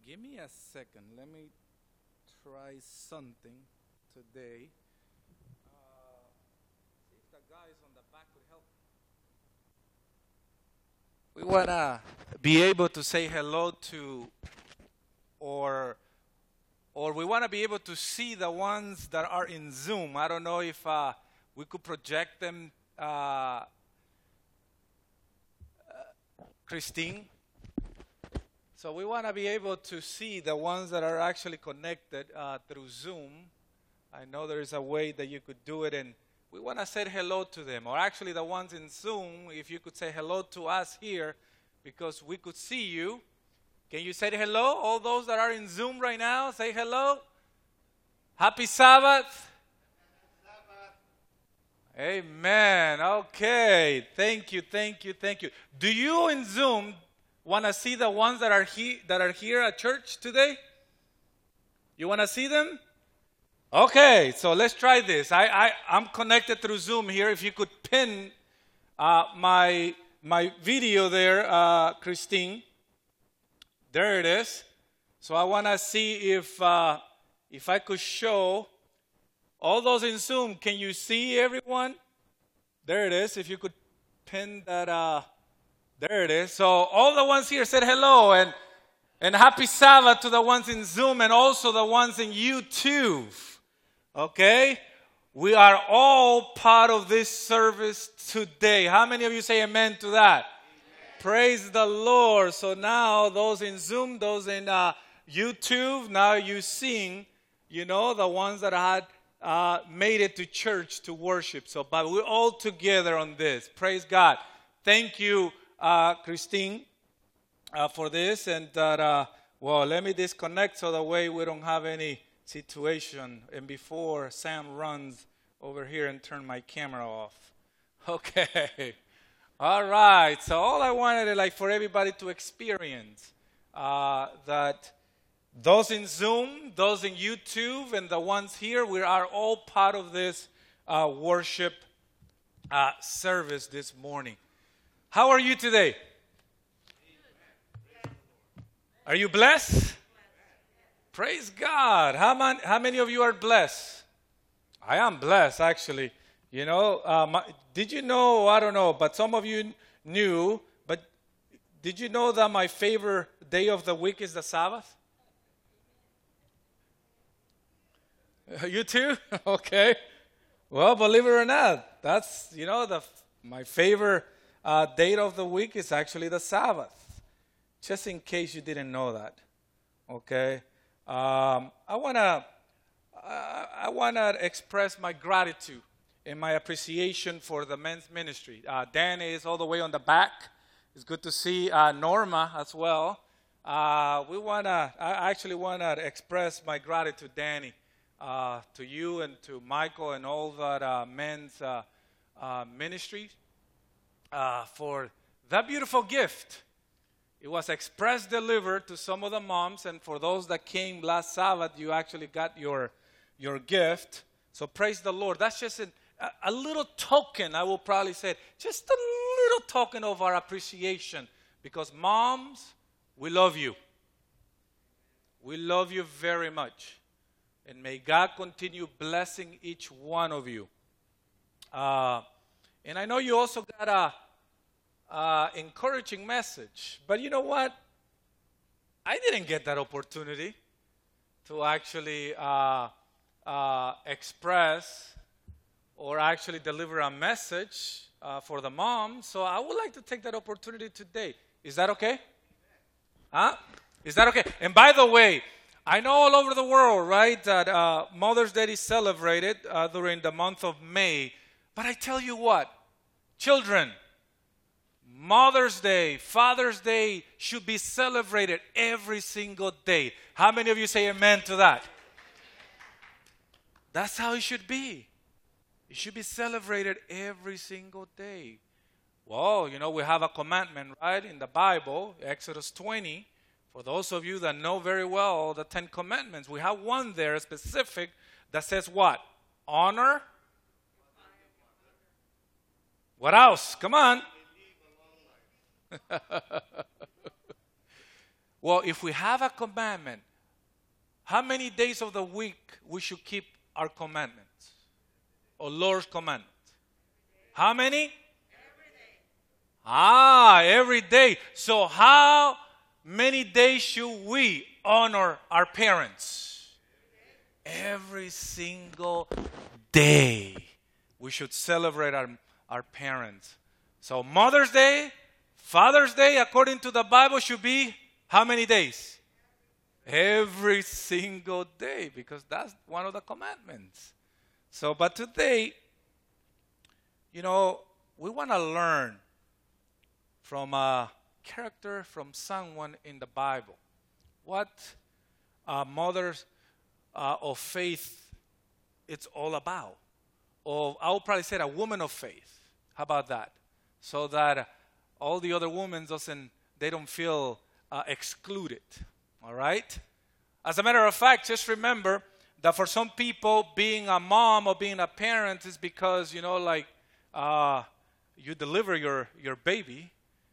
Give me a second. Let me try something today. See if the guys on the back could help. We want to be able to say hello to, or we want to be able to see the ones that are in Zoom. I don't know if we could project them, Christine. So we want to be able to see the ones that are actually connected through Zoom. I know there is a way that you could do it, and we want to say hello to them. Or actually, the ones in Zoom, if you could say hello to us here, because we could see you. Can you say hello? All those that are in Zoom right now, say hello. Happy Sabbath. Amen. Okay. Thank you. Do you in Zoom want to see the ones that are here at church today? You want to see them? Okay, so let's try this. I'm connected through Zoom here. If you could pin my video there, Christine. There it is. So I want to see if I could show all those in Zoom. Can you see everyone? There it is. If you could pin that. There it is. So all the ones here said hello and happy Sabbath to the ones in Zoom and also the ones in YouTube. Okay? We are all part of this service today. How many of you say amen to that? Amen. Praise the Lord. So now those in Zoom, those in YouTube, now you seeing, the ones that had made it to church to worship. So, but we're all together on this. Praise God. Thank you, Christine, for this. And let me disconnect so that way we don't have any situation. And before Sam runs over here and turn my camera off. Okay. All right. So all I wanted is for everybody to experience that those in Zoom, those in YouTube, and the ones here, we are all part of this worship service this morning. How are you today? Are you blessed? Praise God. How many of you are blessed? I am blessed, actually. Did you know, I don't know, but some of you knew, but did you know that my favorite day of the week is the Sabbath? You too? Okay. Well, believe it or not, that's, my favorite date of the week is actually the Sabbath. Just in case you didn't know that. Okay. I wanna express my gratitude and my appreciation for the men's ministry. Danny is all the way on the back. It's good to see Norma as well. I actually wanna express my gratitude, Danny, to you and to Michael and all that men's ministry for that beautiful gift. It was express delivered to some of the moms, and for those that came last Sabbath, you actually got your gift. So praise the Lord. That's just a little token, I will probably say, just a little token of our appreciation. Because moms, we love you. We love you very much. And may God continue blessing each one of you. And I know you also got a encouraging message. But you know what? I didn't get that opportunity to actually express or actually deliver a message for the mom. So I would like to take that opportunity today. Is that okay? Huh? Is that okay? And by the way, I know all over the world, right, that Mother's Day is celebrated during the month of May. But I tell you what, children, Mother's Day, Father's Day should be celebrated every single day. How many of you say amen to that? That's how it should be. It should be celebrated every single day. Well, we have a commandment, right, in the Bible, Exodus 20. For those of you that know very well the 10 commandments, we have one there specific that says what? Honor. What else? Come on. Well, if we have a commandment, how many days of the week we should keep our commandments? Or Lord's commandments? How many? Every day. So how many days should we honor our parents? Every single day. We should celebrate our parents. So Mother's Day, Father's Day, according to the Bible, should be how many days? Every single day, because that's one of the commandments. So, but today, we want to learn from a character, from someone in the Bible. What mothers of faith it's all about. Or I would probably say a woman of faith. How about that? So that all the other women they don't feel excluded. All right? As a matter of fact, just remember that for some people, being a mom or being a parent is because, you deliver your baby.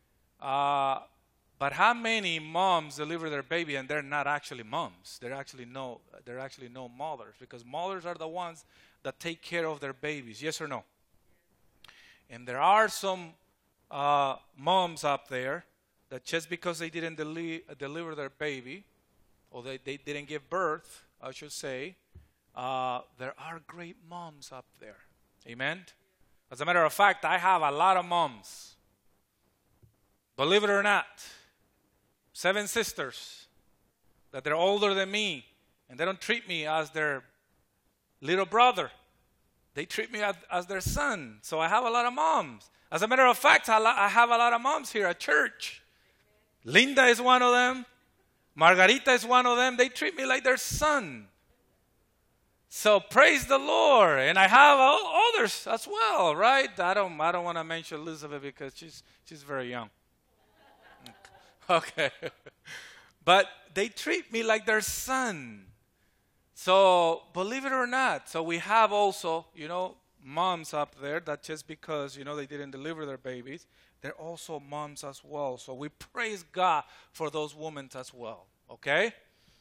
But how many moms deliver their baby and they're not actually moms? They're actually no mothers, because mothers are the ones that take care of their babies. Yes or no? And there are some moms up there that just because they didn't deliver their baby, or they didn't give birth, I should say, there are great moms up there. Amen? As a matter of fact, I have a lot of moms. Believe it or not, 7 sisters that they're older than me, and they don't treat me as their little brother. They treat me as their son. So I have a lot of moms. As a matter of fact, I have a lot of moms here at church. Linda is one of them. Margarita is one of them. They treat me like their son. So praise the Lord. And I have others as well, right? I don't want to mention Elizabeth because she's very young. Okay. But they treat me like their son. So believe it or not, so we have also, moms up there that just because, they didn't deliver their babies, they're also moms as well. So we praise God for those women as well. Okay?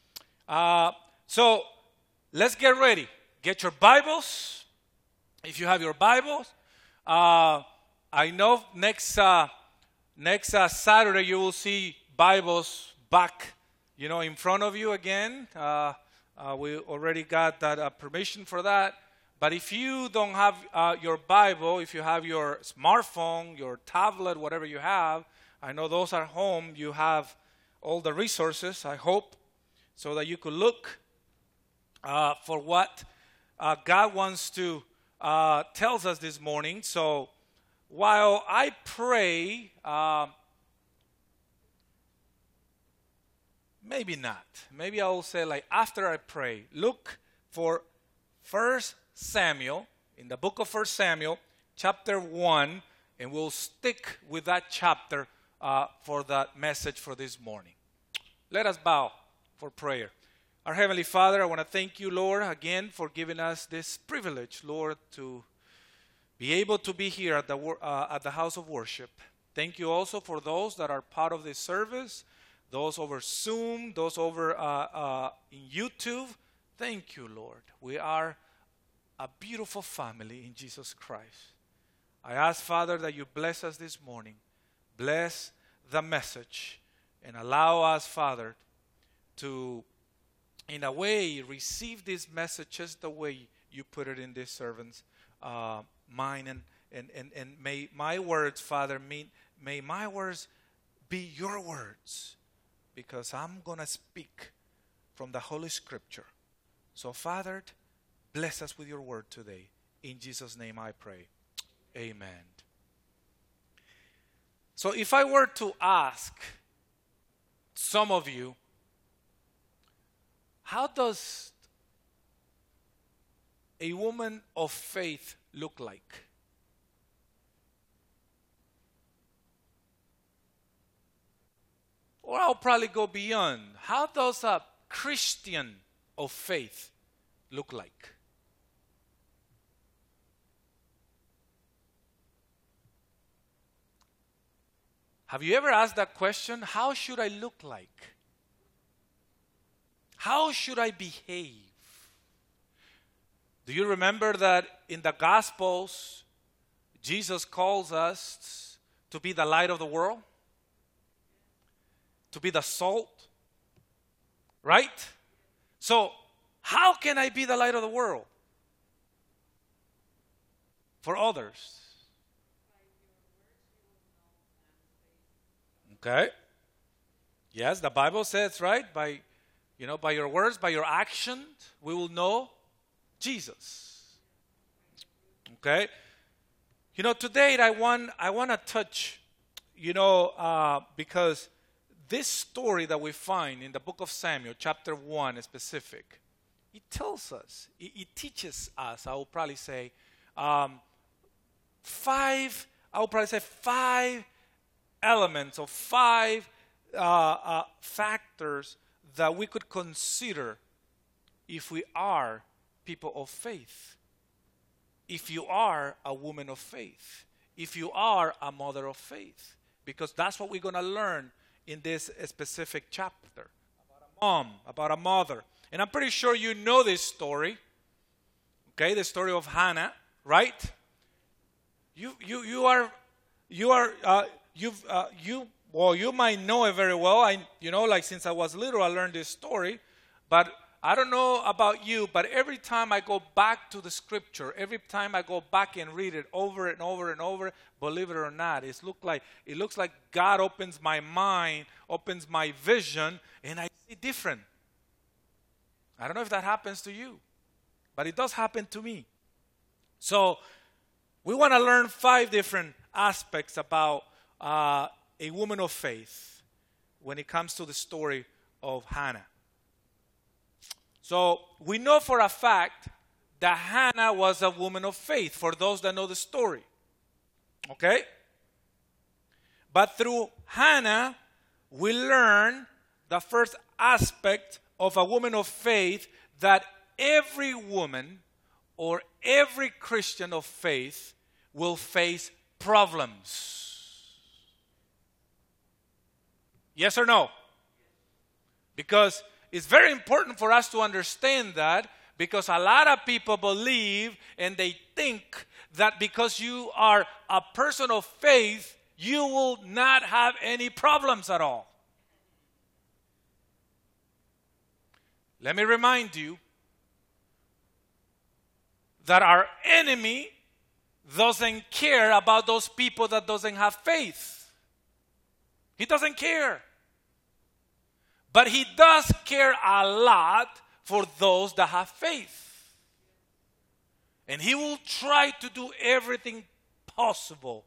So let's get ready. Get your Bibles. If you have your Bibles. I know next Saturday you will see Bibles back, in front of you again. We already got that permission for that. But if you don't have your Bible, if you have your smartphone, your tablet, whatever you have, I know those at home, you have all the resources, I hope, so that you could look for what God wants to tells us this morning. So while I pray, maybe not. Maybe I will say after I pray, look for 1 Samuel, in the book of 1 Samuel, chapter 1, and we'll stick with that chapter for that message for this morning. Let us bow for prayer. Our Heavenly Father, I want to thank you, Lord, again for giving us this privilege, Lord, to be able to be here at the house of worship. Thank you also for those that are part of this service, those over Zoom, those over in YouTube. Thank you, Lord. We are a beautiful family in Jesus Christ. I ask, Father, that you bless us this morning. Bless the message and allow us, Father, to, in a way, receive this message just the way you put it in this servant's mind. And may my words, Father, may my words be your words, because I'm going to speak from the Holy Scripture. So, Father, bless us with your word today. In Jesus' name I pray. Amen. So if I were to ask some of you, how does a woman of faith look like? Or I'll probably go beyond. How does a Christian of faith look like? Have you ever asked that question? How should I look like? How should I behave? Do you remember that in the Gospels, Jesus calls us to be the light of the world? To be the salt? Right? So, how can I be the light of the world for others? Okay. Yes, the Bible says, right? By your words, by your actions, we will know Jesus. Okay. Today I want to touch, because this story that we find in the book of Samuel, chapter 1 is specific. It tells us, it teaches us, I will probably say, five elements or five factors that we could consider if we are people of faith. If you are a woman of faith. If you are a mother of faith. Because that's what we're going to learn in this specific chapter. About a mom, about a mother. And I'm pretty sure you know this story. Okay, the story of Hannah, right? You might know it very well. Since I was little, I learned this story. But I don't know about you, but every time I go back to the scripture, every time I go back and read it over and over and over, believe it or not, it looks like God opens my mind, opens my vision, and I see different. I don't know if that happens to you, but it does happen to me. So we want to learn 5 different aspects about a woman of faith when it comes to the story of Hannah. So we know for a fact that Hannah was a woman of faith, for those that know the story. Okay? But through Hannah, we learn the first aspect of a woman of faith, that every woman or every Christian of faith will face problems. Yes or no? Because it's very important for us to understand that, because a lot of people believe and they think that because you are a person of faith, you will not have any problems at all. Let me remind you that our enemy doesn't care about those people that doesn't have faith. He doesn't care. But he does care a lot for those that have faith. And he will try to do everything possible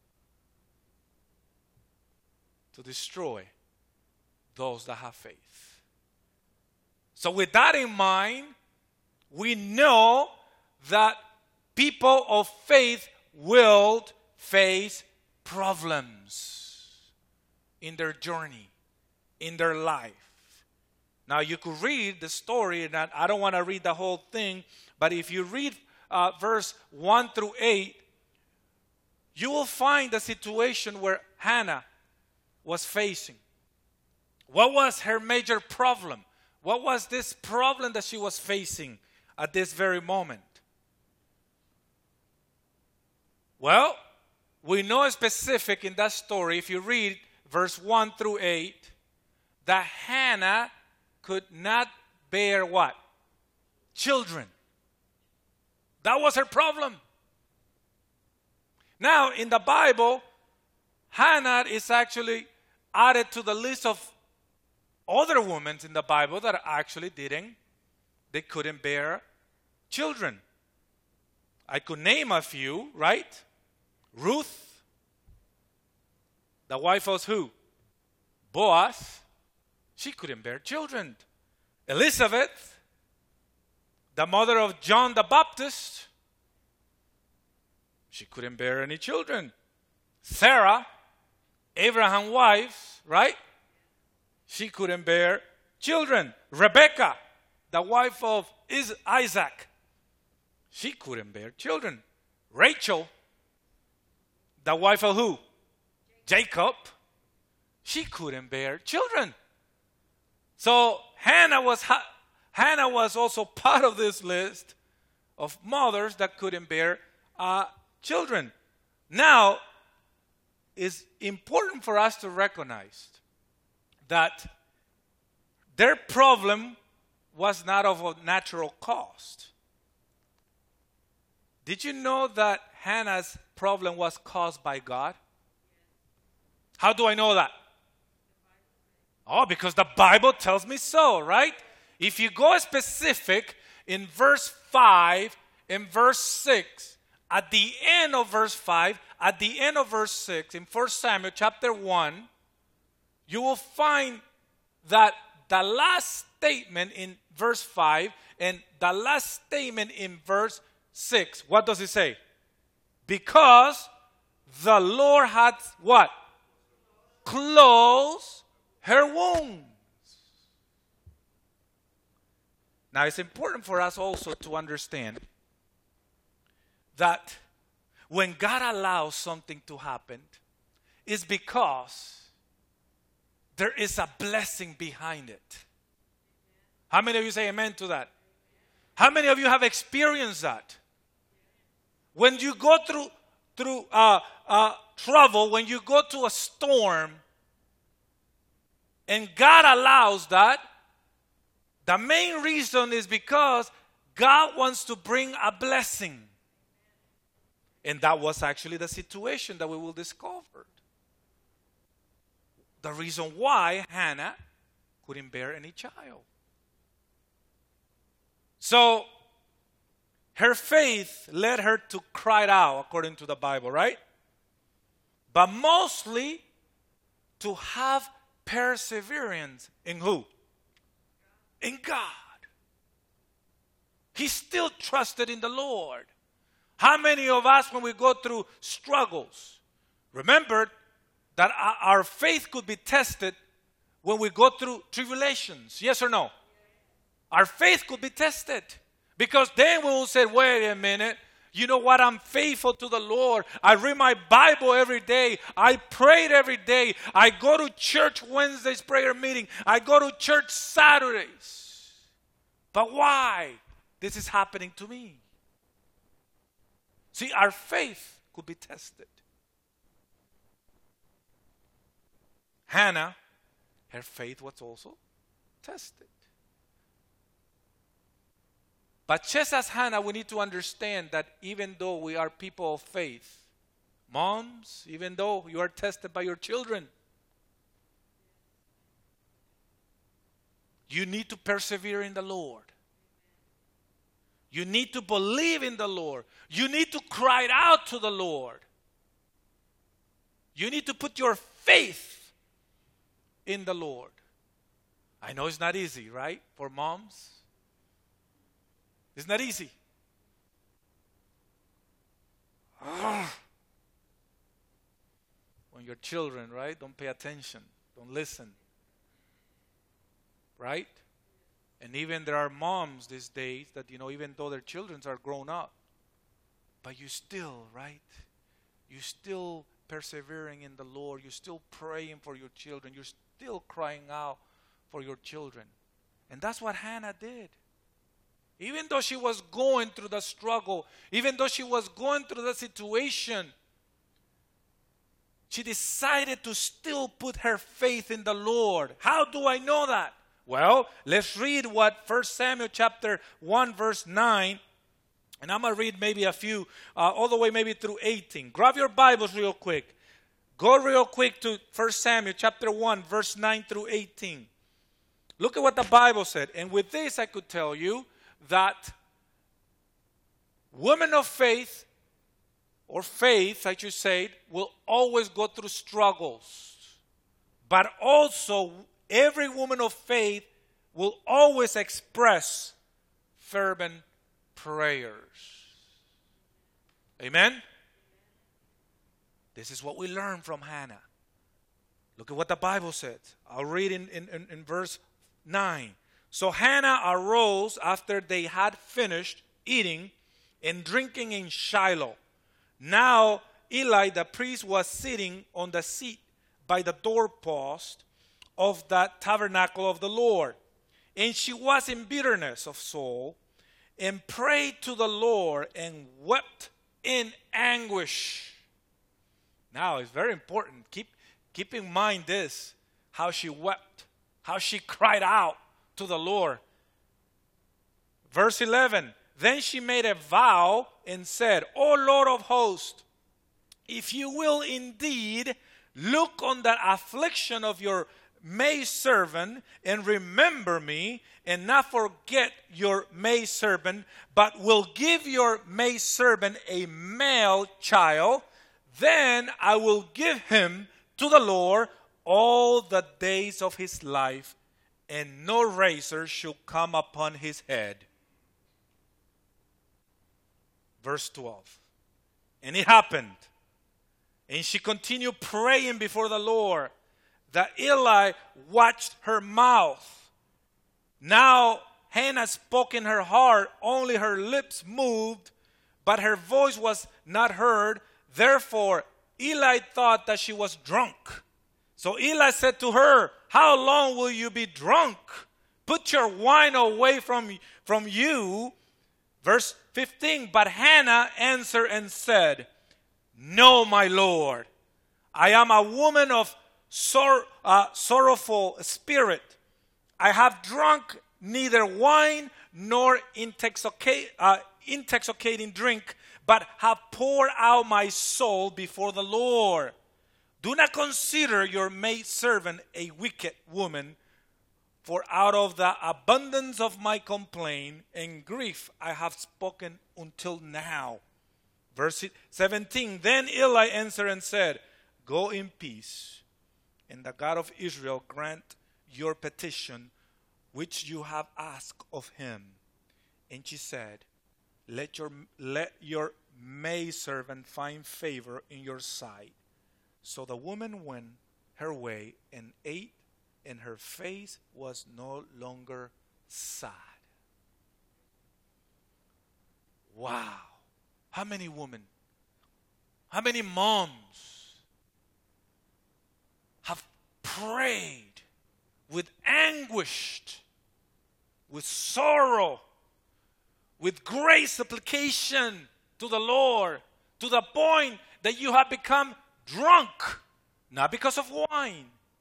to destroy those that have faith. So with that in mind, we know that people of faith will face problems in their journey, in their life. Now you could read the story, and I don't want to read the whole thing, but if you read verse 1 through 8, you will find the situation where Hannah was facing. What was her major problem? What was this problem that she was facing at this very moment? Well, we know specific in that story, if you read verse 1 through 8, that Hannah could not bear what? Children. That was her problem. Now, in the Bible, Hannah is actually added to the list of other women in the Bible that actually they couldn't bear children. I could name a few, right? Ruth, the wife of who? Boaz. She couldn't bear children. Elizabeth, the mother of John the Baptist, she couldn't bear any children. Sarah, Abraham's wife, right? She couldn't bear children. Rebecca, the wife of Isaac, she couldn't bear children. Rachel, the wife of who? Jacob, she couldn't bear children. So Hannah was also part of this list of mothers that couldn't bear children. Now, it's important for us to recognize that their problem was not of a natural cause. Did you know that Hannah's problem was caused by God? How do I know that? Oh, because the Bible tells me so, right? If you go specific in verse 5 and verse 6, at the end of verse 5, at the end of verse 6, in 1 Samuel chapter 1, you will find that the last statement in verse 5 and the last statement in verse 6, what does it say? Because the Lord had what? Closed her wounds. Now, it's important for us also to understand that when God allows something to happen, it's because there is a blessing behind it. How many of you say amen to that? How many of you have experienced that? When you go through trouble, when you go to a storm, and God allows that, the main reason is because God wants to bring a blessing. And that was actually the situation that we will discover. The reason why Hannah couldn't bear any child. So, her faith led her to cry out, according to the Bible, right? But mostly to have perseverance in who? In God. He still trusted in the Lord. How many of us, when we go through struggles, remember that our faith could be tested when we go through tribulations? Yes or no? Our faith could be tested. Because then we will say, wait a minute, you know what? I'm faithful to the Lord. I read my Bible every day. I prayed every day. I go to church Wednesdays prayer meeting. I go to church Saturdays. But why this is happening to me? See, our faith could be tested. Hannah, her faith was also tested. But just as Hannah, we need to understand that even though we are people of faith, moms, even though you are tested by your children, you need to persevere in the Lord. You need to believe in the Lord. You need to cry out to the Lord. You need to put your faith in the Lord. I know it's not easy, right? For moms. It's not easy. When your children, right, don't pay attention, don't listen. Right? And even there are moms these days that, even though their children are grown up, but you still, right? You still persevering in the Lord. You're still praying for your children. You're still crying out for your children. And that's what Hannah did. Even though she was going through the struggle, even though she was going through the situation, she decided to still put her faith in the Lord. How do I know that? Well, let's read what 1 Samuel chapter 1 verse 9, and I'm going to read maybe a few, all the way maybe through 18. Grab your Bibles real quick. Go real quick to 1 Samuel chapter 1 verse 9 through 18. Look at what the Bible said. And with this I could tell you that women of faith, or faith, I should say, will always go through struggles. But also, every woman of faith will always express fervent prayers. Amen? This is what we learn from Hannah. Look at what the Bible says. I'll read in verse 9. So Hannah arose after they had finished eating and drinking in Shiloh. Now Eli the priest was sitting on the seat by the doorpost of the tabernacle of the Lord. And she was in bitterness of soul, and prayed to the Lord, and wept in anguish. Now, it's very important. Keep in mind this, how she wept, how she cried out to the Lord. Verse 11, then she made a vow and said, O Lord of hosts, if you will indeed look on the affliction of your maidservant and remember me, and not forget your maidservant, but will give your maidservant a male child, then I will give him to the Lord all the days of his life, and no razor shall come upon his head. Verse 12. And it happened, and she continued praying before the Lord, that Eli watched her mouth. Now Hannah spoke in her heart, only her lips moved, but her voice was not heard. Therefore Eli thought that she was drunk. So Eli said to her, how long will you be drunk? Put your wine away from you. Verse 15, but Hannah answered and said, no, my Lord, I am a woman of sorrowful spirit. I have drunk neither wine nor intoxicating drink, but have poured out my soul before the Lord. Do not consider your maidservant a wicked woman, for out of the abundance of my complaint and grief I have spoken until now. Verse 17, then Eli answered and said, go in peace, and the God of Israel grant your petition which you have asked of him. And she said, let your maidservant find favor in your sight. So the woman went her way and ate, and her face was no longer sad. Wow. How many women, how many moms have prayed with anguish, with sorrow, with great supplication to the Lord, to the point that you have become drunk, not because of wine.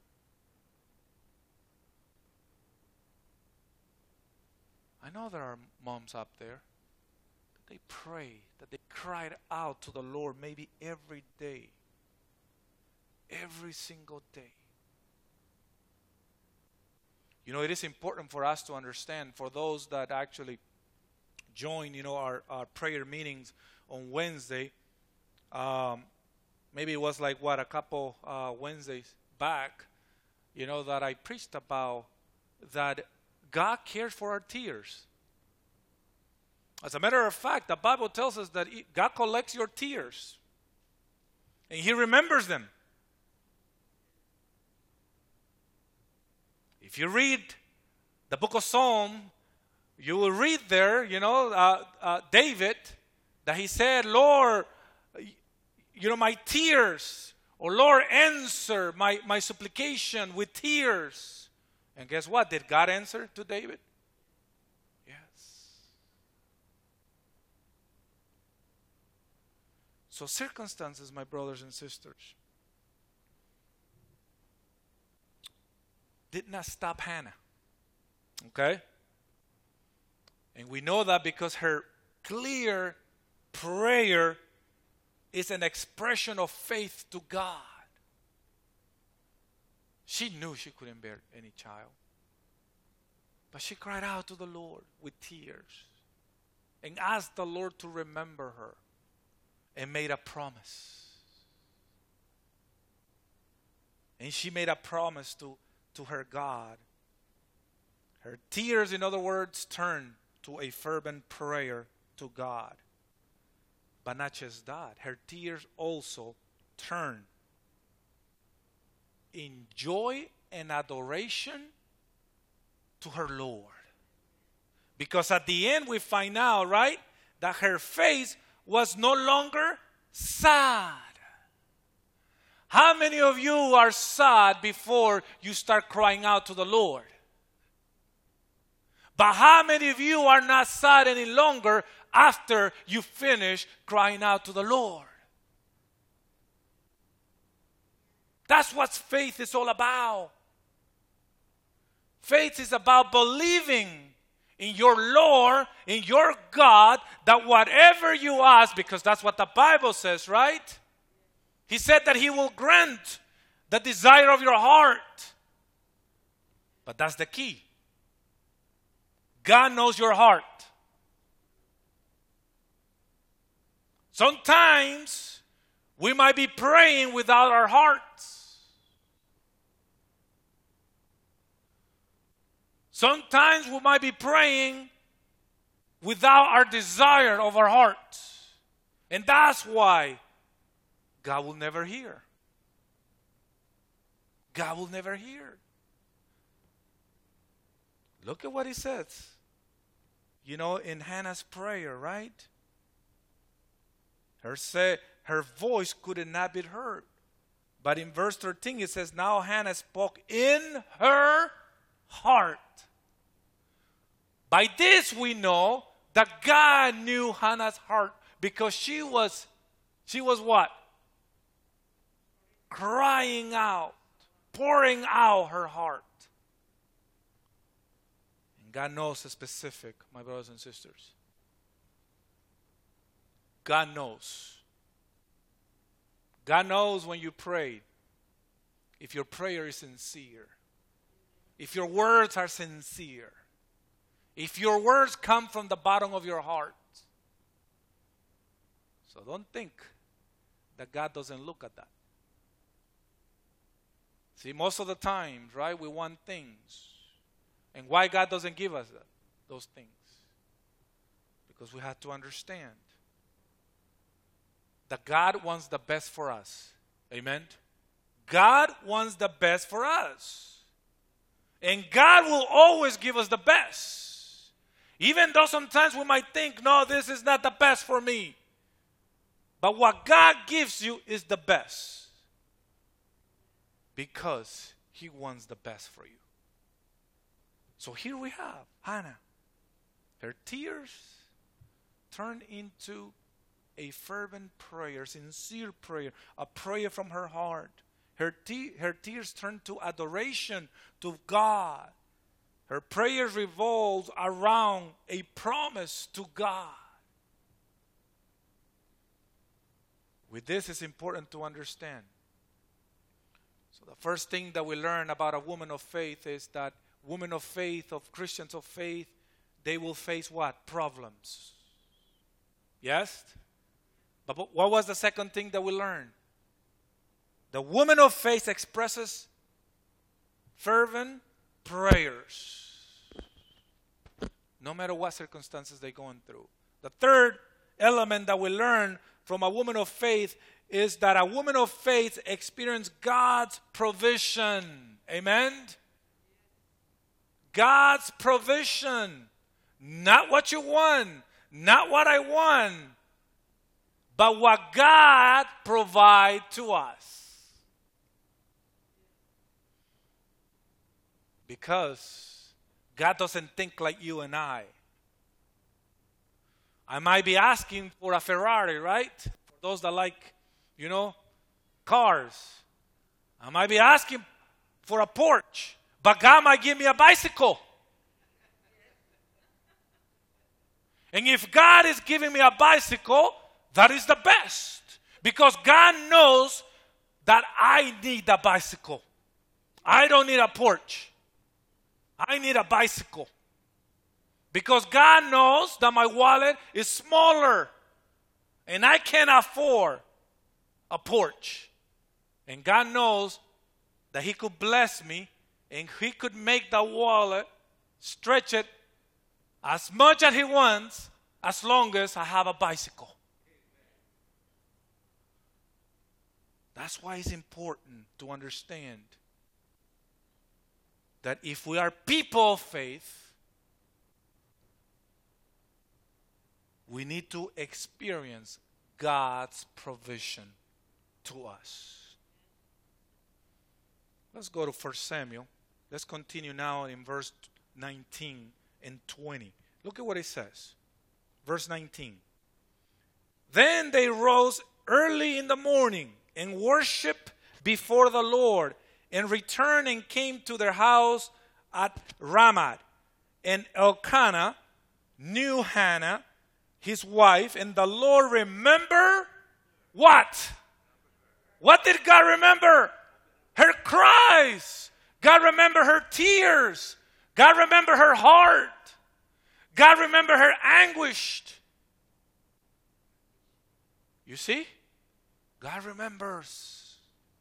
I know there are moms up there. They pray, that they cried out to the Lord maybe every day, every single day. You know, it is important for us to understand, for those that actually join, our prayer meetings on Wednesday. Maybe it was like, a couple Wednesdays back, that I preached about that God cares for our tears. As a matter of fact, the Bible tells us that God collects your tears, and He remembers them. If you read the book of Psalm, you will read there, David, that he said, Lord, my tears, or Lord, answer my supplication with tears. And guess what? Did God answer to David? Yes. So circumstances, my brothers and sisters, did not stop Hannah. Okay? And we know that because her clear prayer is an expression of faith to God. She knew she couldn't bear any child. But she cried out to the Lord with tears and asked the Lord to remember her and made a promise. And she made a promise to her God. Her tears, in other words, turned to a fervent prayer to God. But not just that, her tears also turned in joy and adoration to her Lord. Because at the end we find out, right, that her face was no longer sad. How many of you are sad before you start crying out to the Lord? But how many of you are not sad any longer after you finish crying out to the Lord? That's what faith is all about. Faith is about believing in your Lord, in your God, that whatever you ask, because that's what the Bible says, right? He said that He will grant the desire of your heart. But that's the key. God knows your heart. Sometimes we might be praying without our hearts. Sometimes we might be praying without our desire of our heart. And that's why God will never hear. God will never hear. Look at what He says. You know, in Hannah's prayer, right? Her voice could not be heard. But in verse 13 it says, now Hannah spoke in her heart. By this we know that God knew Hannah's heart, because she was what? Crying out, pouring out her heart. And God knows the specific, my brothers and sisters. God knows. God knows when you pray, if your prayer is sincere, if your words are sincere, if your words come from the bottom of your heart. So don't think that God doesn't look at that. See, most of the times, right, we want things. And why God doesn't give us those things? Because we have to understand that God wants the best for us. Amen? God wants the best for us. And God will always give us the best. Even though sometimes we might think, no, this is not the best for me. But what God gives you is the best. Because He wants the best for you. So here we have Hannah. Her tears turned into a fervent prayer, sincere prayer, a prayer from her heart. Her tears turned to adoration to God. Her prayer revolves around a promise to God. With this, it's important to understand. So the first thing that we learn about a woman of faith is that women of faith, of Christians of faith, they will face what? Problems. Yes? But what was the second thing that we learned? The woman of faith expresses fervent prayers, no matter what circumstances they're going through. The third element that we learn from a woman of faith is that a woman of faith experiences God's provision. Amen? God's provision. Not what you want, not what I want, but what God provides to us. Because God doesn't think like you and I. I might be asking for a Ferrari, right? For those that like, cars. I might be asking for a Porsche, but God might give me a bicycle. And if God is giving me a bicycle, that is the best. Because God knows that I need a bicycle. I don't need a Porsche. I need a bicycle. Because God knows that my wallet is smaller. And I can't afford a Porsche. And God knows that He could bless me. And He could make the wallet, stretch it as much as He wants, as long as I have a bicycle. That's why it's important to understand that if we are people of faith, we need to experience God's provision to us. Let's go to 1 Samuel. Let's continue now in verse 19 and 20. Look at what it says. Verse 19. Then they rose early in the morning and worshiped before the Lord, and returned and came to their house at Ramah. And Elkanah knew Hannah, his wife, and the Lord remembered what? What did God remember? Her cries. God remembered her tears. God remembered her heart. God remembered her anguish. You see? God remembers.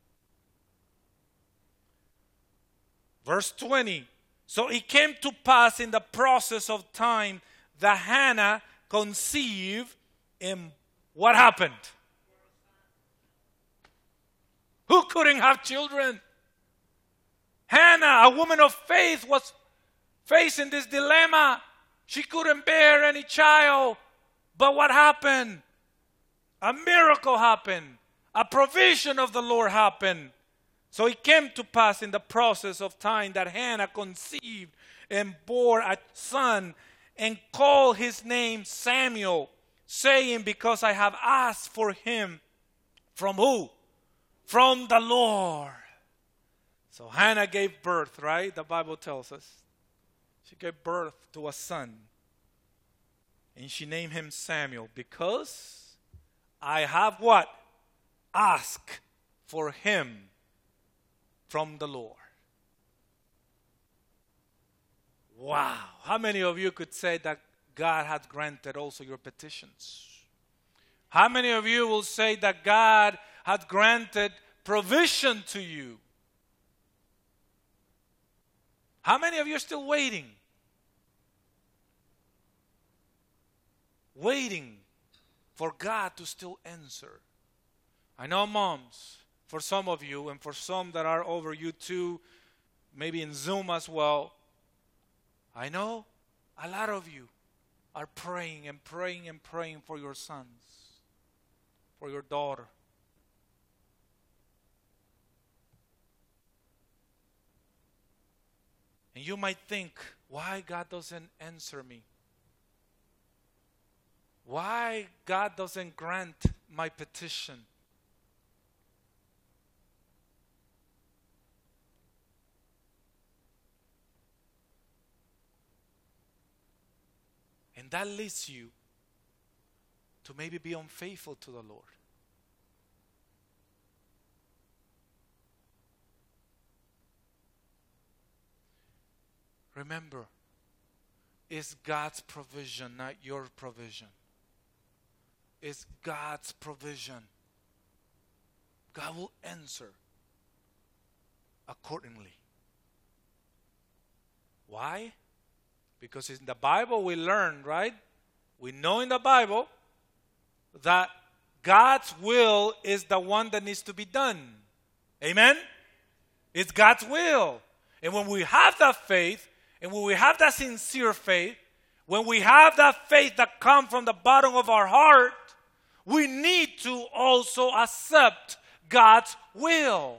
Verse 20. So it came to pass in the process of time that Hannah conceived, and what happened? Who couldn't have children? Hannah, a woman of faith, was facing this dilemma. She couldn't bear any child. But what happened? A miracle happened. A provision of the Lord happened. So it came to pass in the process of time that Hannah conceived and bore a son and called his name Samuel, saying, because I have asked for him. From who? From the Lord. So Hannah gave birth, right? The Bible tells us. She gave birth to a son. And she named him Samuel because I have what? Asked for him from the Lord. Wow. How many of you could say that God has granted also your petitions? How many of you will say that God has granted provision to you? How many of you are still waiting? Waiting for God to still answer. I know, moms, for some of you and for some that are over YouTube, maybe in Zoom as well, I know a lot of you are praying and praying and praying for your sons, for your daughter. And you might think, why God doesn't answer me? Why God doesn't grant my petition? And that leads you to maybe be unfaithful to the Lord. Remember, it's God's provision, not your provision. It's God's provision. God will answer accordingly. Why? Because in the Bible we learn, right? We know in the Bible that God's will is the one that needs to be done. Amen? It's God's will. And when we have that faith, and when we have that sincere faith, when we have that faith that comes from the bottom of our heart, we need to also accept God's will.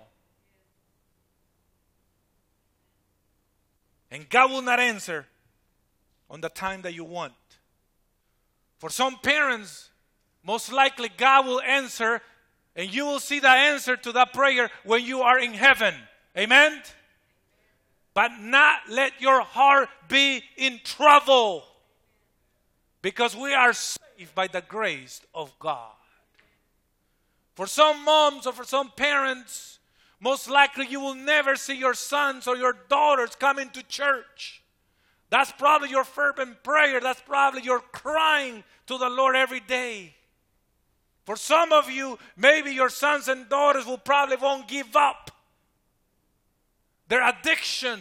And God will not answer on the time that you want. For some parents, most likely God will answer, and you will see the answer to that prayer when you are in heaven. Amen? But not let your heart be in trouble, because we are saved by the grace of God. For some moms or for some parents, most likely you will never see your sons or your daughters coming to church. That's probably your fervent prayer. That's probably your crying to the Lord every day. For some of you, maybe your sons and daughters will probably won't give up their addiction.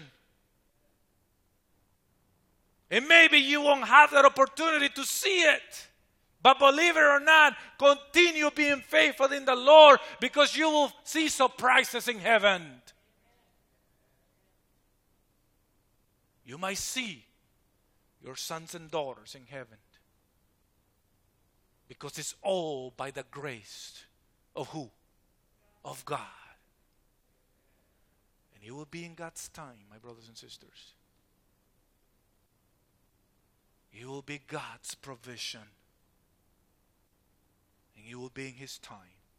And maybe you won't have that opportunity to see it. But believe it or not, continue being faithful in the Lord, because you will see surprises in heaven. You might see your sons and daughters in heaven. Because it's all by the grace of who? Of God. And it will be in God's time, my brothers and sisters. be God's provision. And you will be in His time.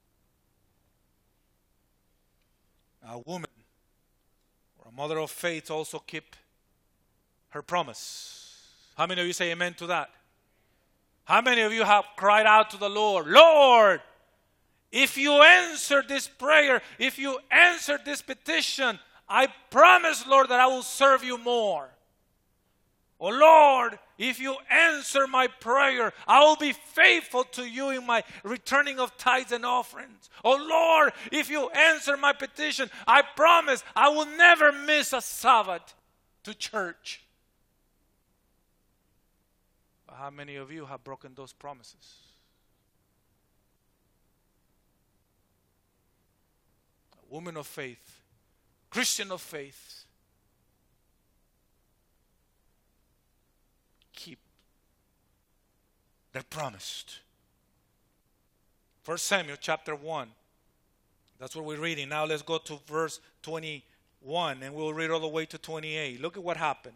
A woman or a mother of faith also keep her promise. How many of you say amen to that? How many of you have cried out to the Lord, Lord, if you answer this prayer, if you answer this petition, I promise, Lord, that I will serve you more. Oh, Lord, if you answer my prayer, I will be faithful to you in my returning of tithes and offerings. Oh, Lord, if you answer my petition, I promise I will never miss a Sabbath to church. But how many of you have broken those promises? A woman of faith, Christian of faith, keep their promised. 1 Samuel chapter 1. That's what we're reading. Now let's go to verse 21 and we'll read all the way to 28. Look at what happened.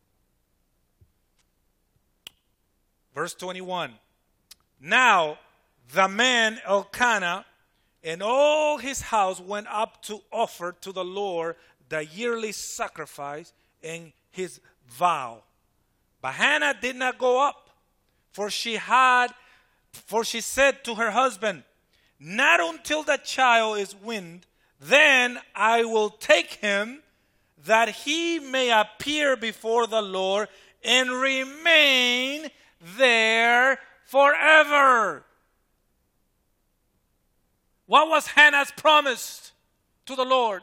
Verse 21. Now the man Elkanah and all his house went up to offer to the Lord the yearly sacrifice and his vow. But Hannah did not go up, for she said to her husband, not until the child is weaned, then I will take him, that he may appear before the Lord and remain there forever. What was Hannah's promise to the Lord?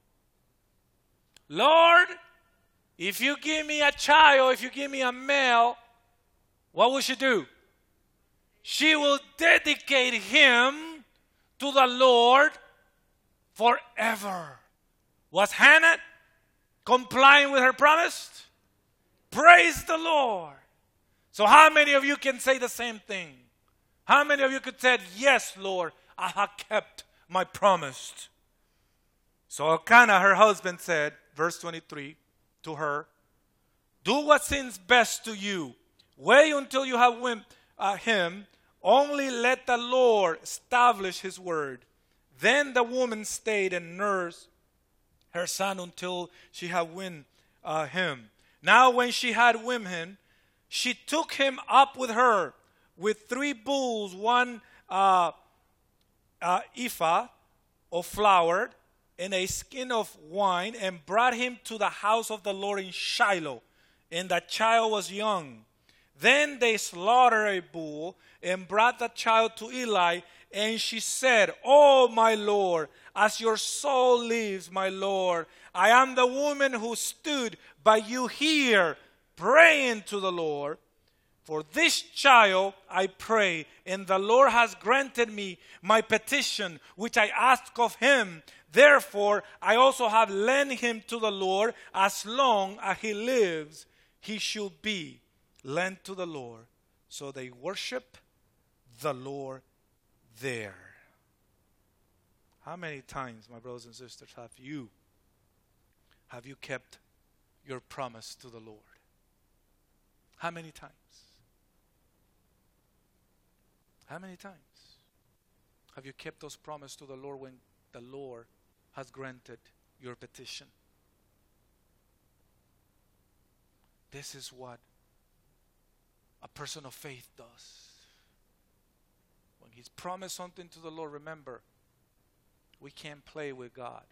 Lord, if you give me a child, if you give me a male, what will she do? She will dedicate him to the Lord forever. Was Hannah complying with her promise? Praise the Lord. So how many of you can say the same thing? How many of you could say, yes, Lord, I have kept my promise? So Elkanah, her husband, said, verse 23, to her, do what seems best to you. Wait until you have him. Only let the Lord establish his word. Then the woman stayed and nursed her son until she had weaned him. Now when she had weaned him, she took him up with her with 3 bulls, 1 ephah of flour, and a skin of wine, and brought him to the house of the Lord in Shiloh. And the child was young. Then they slaughtered a bull and brought the child to Eli. And she said, oh, my Lord, as your soul lives, my Lord, I am the woman who stood by you here, praying to the Lord. For this child I pray, and the Lord has granted me my petition, which I asked of him. Therefore, I also have lent him to the Lord. As long as he lives, he should be lent to the Lord. So they worship the Lord there. How many times, my brothers and sisters, have you kept your promise to the Lord? How many times? How many times have you kept those promises to the Lord when the Lord has granted your petition? This is what a person of faith does. When he's promised something to the Lord, remember, we can't play with God.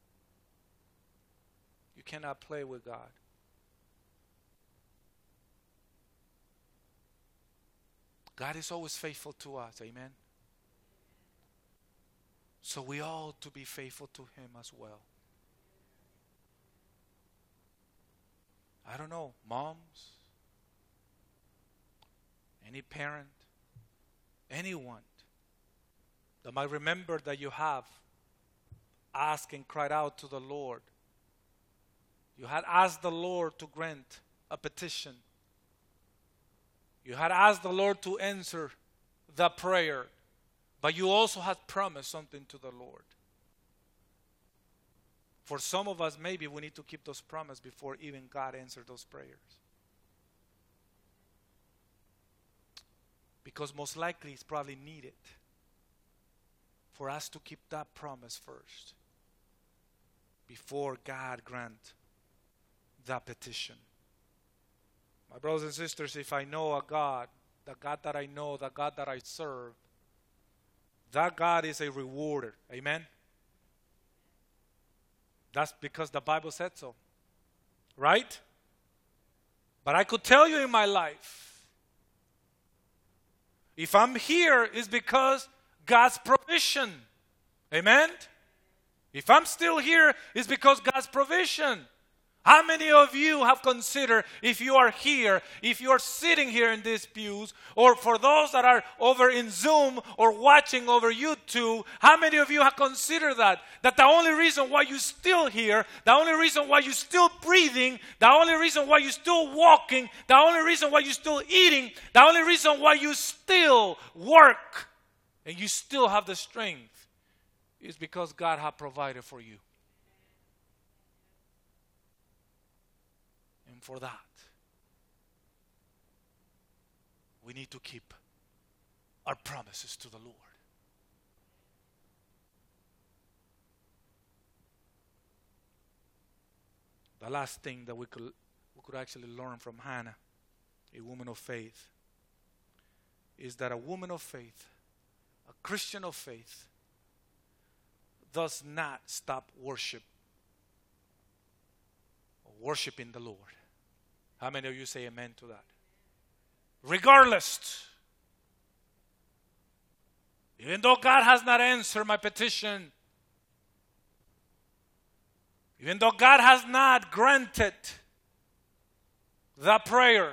You cannot play with God. God is always faithful to us. Amen. So we ought to be faithful to him as well. I don't know, moms, any parent, anyone that might remember that you have asked and cried out to the Lord. You had asked the Lord to grant a petition. You had asked the Lord to answer the prayer, but you also had promised something to the Lord. For some of us, maybe we need to keep those promises before even God answered those prayers. Because most likely it's probably needed for us to keep that promise first before God grant that petition. My brothers and sisters, if I know a God, the God that I know, the God that I serve, that God is a rewarder. Amen? That's because the Bible said so. Right? But I could tell you in my life, if I'm here, it's because God's provision. Amen? If I'm still here, it's because God's provision. How many of you have considered, if you are here, if you are sitting here in these pews, or for those that are over in Zoom or watching over YouTube, how many of you have considered that the only reason why you're still here, the only reason why you're still breathing, the only reason why you're still walking, the only reason why you're still eating, the only reason why you still work and you still have the strength is because God has provided for you. And for that, we need to keep our promises to the Lord. The last thing that we could actually learn from Hannah, a woman of faith, is that a woman of faith, a Christian of faith, does not stop worshiping the Lord. How many of you say amen to that? Regardless, even though God has not answered my petition, even though God has not granted the prayer,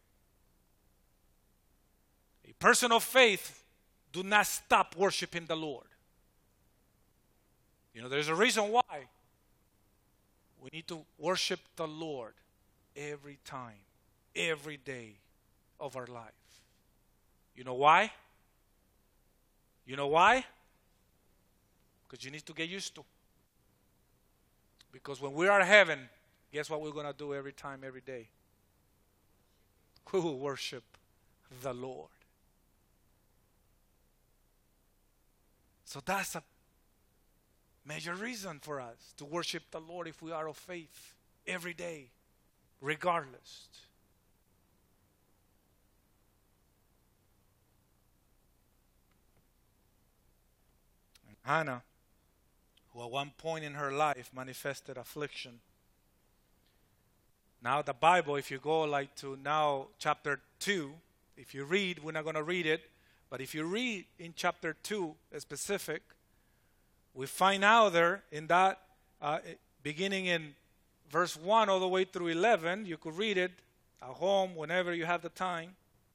a person of faith do not stop worshiping the Lord. You know, there's a reason why. We need to worship the Lord every time, every day of our life. You know why? You know why? Because you need to get used to. Because when we are in heaven, guess what we're going to do every time, every day? We will worship the Lord. So that's a major reason for us to worship the Lord if we are of faith every day, regardless. And Hannah, who at one point in her life manifested affliction. Now the Bible, if you go like to now chapter 2, if you read, we're not going to read it, but if you read in chapter 2 specific, we find out there in that, beginning in verse 1 all the way through 11, you could read it at home whenever you have the time,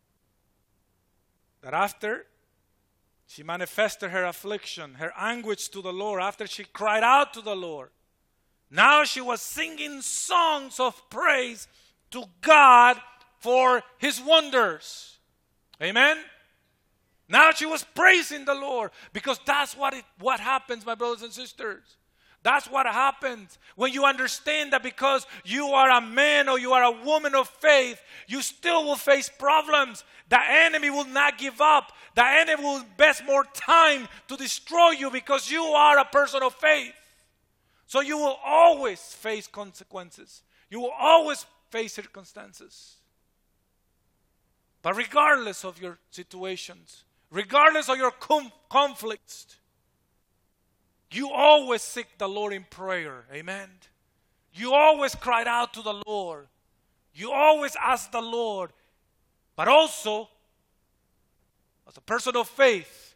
that after she manifested her affliction, her anguish to the Lord, after she cried out to the Lord, now she was singing songs of praise to God for His wonders. Amen? Now she was praising the Lord, because that's what happens, my brothers and sisters. That's what happens when you understand that because you are a man or you are a woman of faith, you still will face problems. The enemy will not give up. The enemy will invest more time to destroy you because you are a person of faith. So you will always face consequences. You will always face circumstances. But regardless of your situations, regardless of your conflicts, you always seek the Lord in prayer. Amen. You always cried out to the Lord. You always ask the Lord. But also, as a person of faith,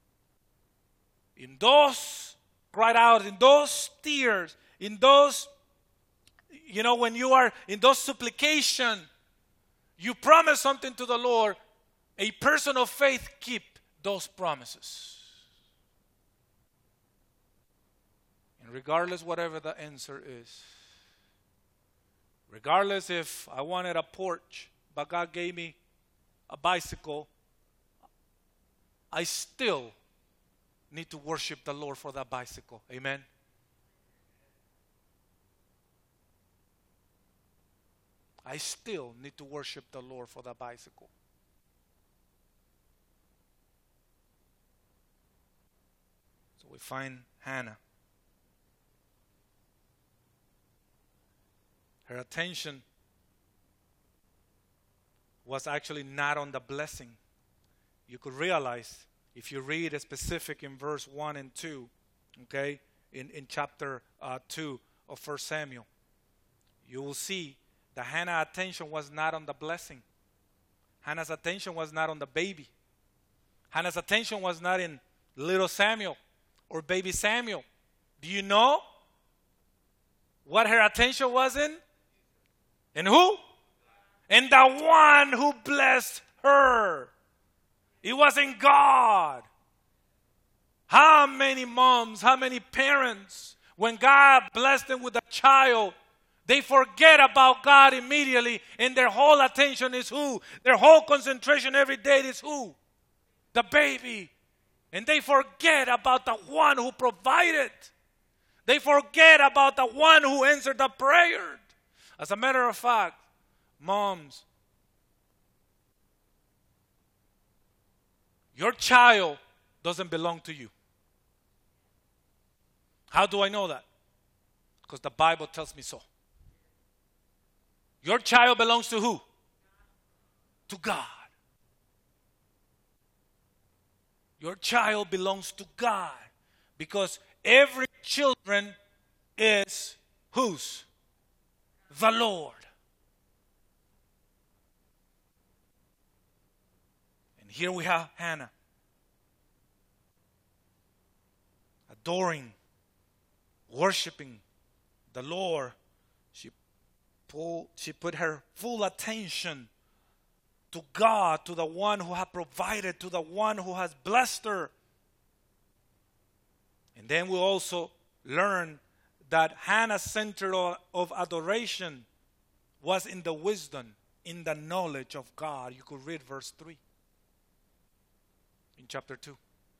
in those cried out, in those tears, in those, when you are in those supplication, you promise something to the Lord. A person of faith keep those promises. And regardless whatever the answer is, regardless if I wanted a porch, but God gave me a bicycle, I still need to worship the Lord for that bicycle. Amen? I still need to worship the Lord for that bicycle. So we find Hannah. Her attention was actually not on the blessing. You could realize if you read a specific in verse 1 and 2, okay, in chapter 2 of 1 Samuel, you will see that Hannah's attention was not on the blessing. Hannah's attention was not on the baby. Hannah's attention was not in little Samuel or baby Samuel. Do you know what her attention was in? And who? And the one who blessed her. It wasn't God. How many moms, how many parents, when God blessed them with a child, they forget about God immediately, and their whole attention is who? Their whole concentration every day is who? The baby. And they forget about the one who provided. They forget about the one who answered the prayer. As a matter of fact, moms, your child doesn't belong to you. How do I know that? Because the Bible tells me so. Your child belongs to who? To God. Your child belongs to God. Because every children is whose? The Lord. And here we have Hannah. Adoring, worshiping the Lord. She put her full attention to God, to the one who has provided, to the one who has blessed her. And then we also learn that Hannah's center of adoration was in the wisdom, in the knowledge of God. You could read verse 3 in chapter 2.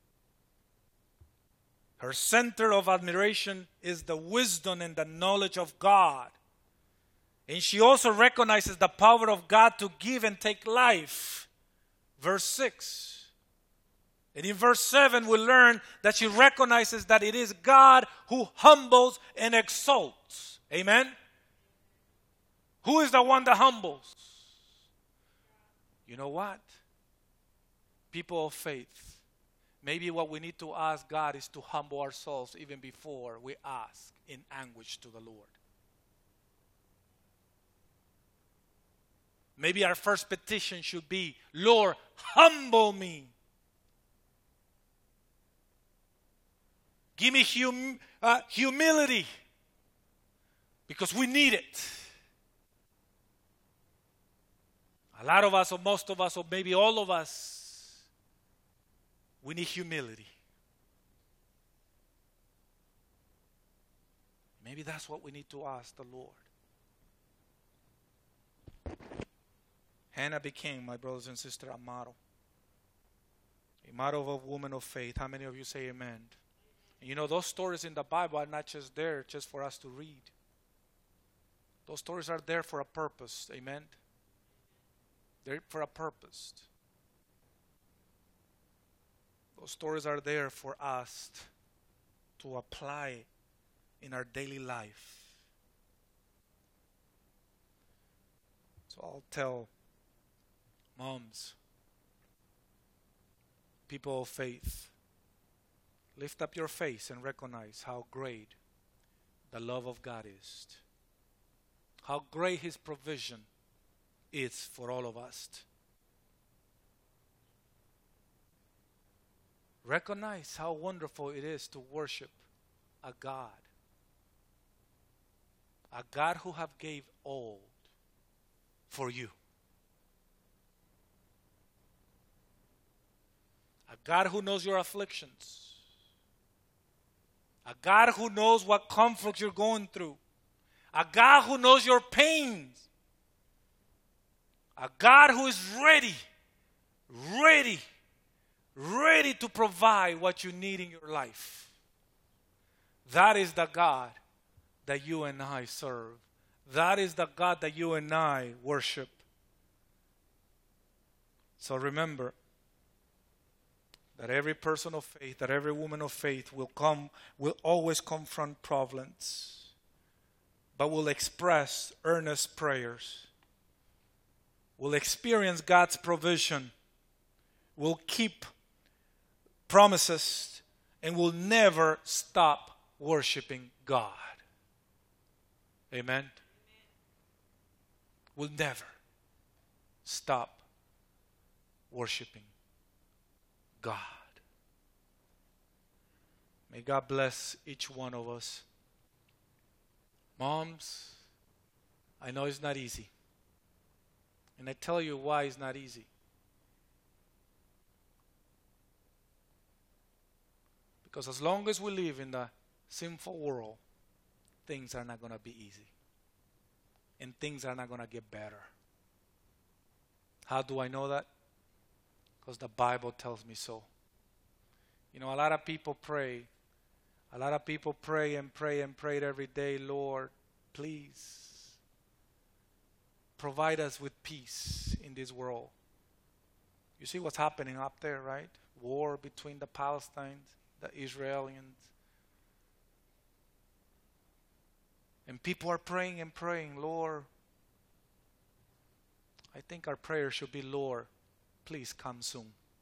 Her center of admiration is the wisdom and the knowledge of God. And she also recognizes the power of God to give and take life. Verse 6. And in verse 7 we learn that she recognizes that it is God who humbles and exalts. Amen? Who is the one that humbles? You know what? People of faith. Maybe what we need to ask God is to humble ourselves even before we ask in anguish to the Lord. Maybe our first petition should be, Lord, humble me. Give me humility. Because we need it. A lot of us, or most of us, or maybe all of us, we need humility. Maybe that's what we need to ask the Lord. Hannah became, my brothers and sisters, a model. A model of a woman of faith. How many of you say amen? And you know, those stories in the Bible are not just there just for us to read. Those stories are there for a purpose. Amen? They're for a purpose. Those stories are there for us to apply in our daily life. So I'll tell moms, people of faith, lift up your face and recognize how great the love of God is. How great His provision is for all of us. Recognize how wonderful it is to worship a God who have gave all for you. A God who knows your afflictions. A God who knows what conflict you're going through. A God who knows your pains. A God who is ready to provide what you need in your life. That is the God that you and I serve. That is the God that you and I worship. So remember, that every person of faith, that every woman of faith will always confront problems, but will express earnest prayers, will experience God's provision, will keep promises, and will never stop worshiping God. Amen? Will never stop worshiping God. May God bless each one of us. Moms, I know it's not easy. And I tell you why it's not easy. Because as long as we live in the sinful world, things are not going to be easy. And things are not going to get better. How do I know that? Because the Bible tells me so. You know, a lot of people pray. A lot of people pray and pray and pray every day. Lord, please provide us with peace in this world. You see what's happening up there, right? War between the Palestinians, the Israelis. And people are praying and praying, Lord. I think our prayer should be, Lord, please come soon.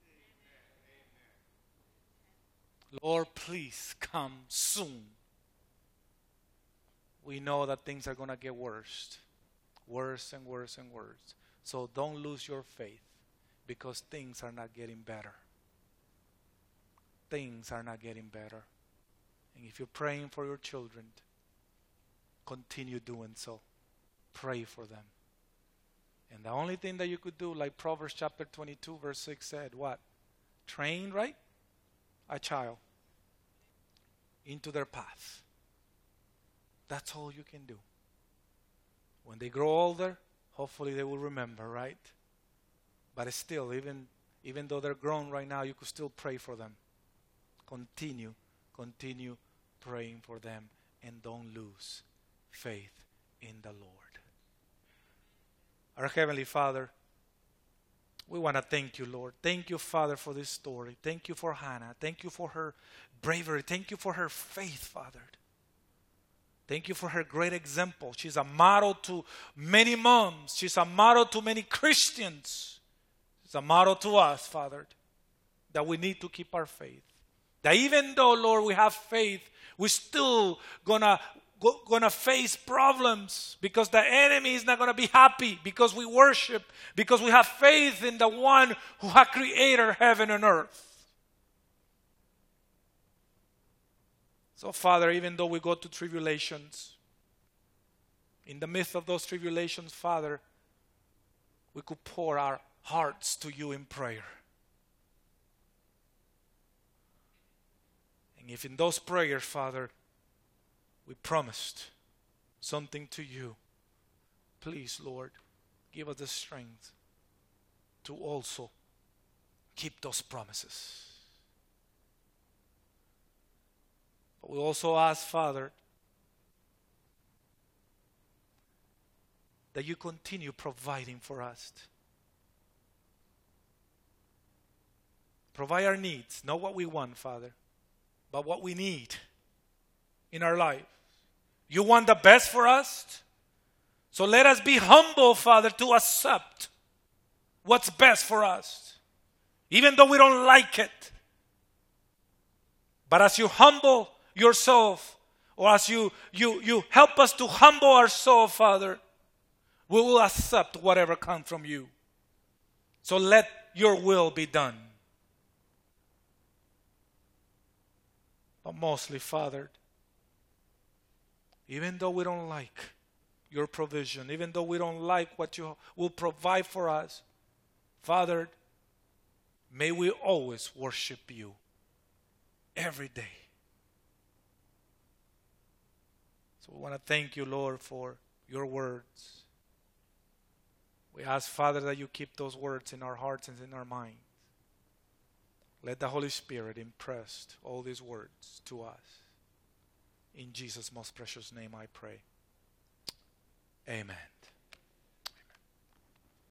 Lord, please come soon. We know that things are going to get worse. Worse and worse and worse. So don't lose your faith, because things are not getting better. Things are not getting better. And if you're praying for your children, continue doing so. Pray for them. And the only thing that you could do, like Proverbs chapter 22 verse 6 said, what? Train, right? A child into their path. That's all you can do. When they grow older, hopefully they will remember, right? But still, even though they're grown right now, you could still pray for them. Continue praying for them, and don't lose faith in the Lord. Our Heavenly Father, we want to thank you, Lord. Thank you, Father, for this story. Thank you for Hannah. Thank you for her bravery. Thank you for her faith, Father. Thank you for her great example. She's a model to many moms. She's a model to many Christians. She's a model to us, Father, that we need to keep our faith. That even though, Lord, we have faith, we're still gonna face problems, because the enemy is not gonna be happy, because we worship, because we have faith in the one who has created heaven and earth. So, Father, even though we go to tribulations, in the midst of those tribulations, Father, we could pour our hearts to you in prayer. And if in those prayers, Father, we promised something to you, please, Lord, give us the strength to also keep those promises. But we also ask, Father, that you continue providing for us. Provide our needs, not what we want, Father, but what we need in our life. You want the best for us? So let us be humble, Father, to accept what's best for us, even though we don't like it. But as you humble yourself, or as you help us to humble ourselves, Father, we will accept whatever comes from you. So let your will be done. But mostly, Father, even though we don't like your provision, even though we don't like what you will provide for us, Father, may we always worship you every day. So we want to thank you, Lord, for your words. We ask, Father, that you keep those words in our hearts and in our minds. Let the Holy Spirit impress all these words to us. In Jesus' most precious name I pray. Amen.